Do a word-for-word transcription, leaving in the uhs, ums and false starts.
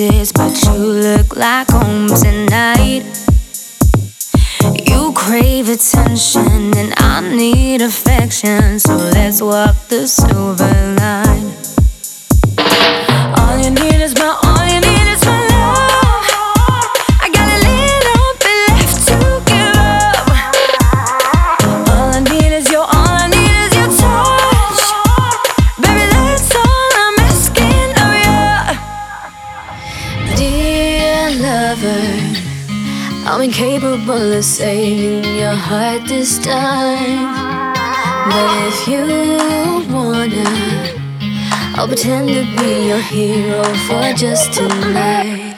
places, but you look like home tonight. You crave attention and I need affection, so let's walk the silver line. All you need is my, all you need is my love. I got a little bit left to give up. All I need is your, all I need is your touch. Baby, that's all I'm asking of you. Dear lover, I'm incapable of saving your heart this time. But if you wanna, I'll pretend to be your hero for just tonight.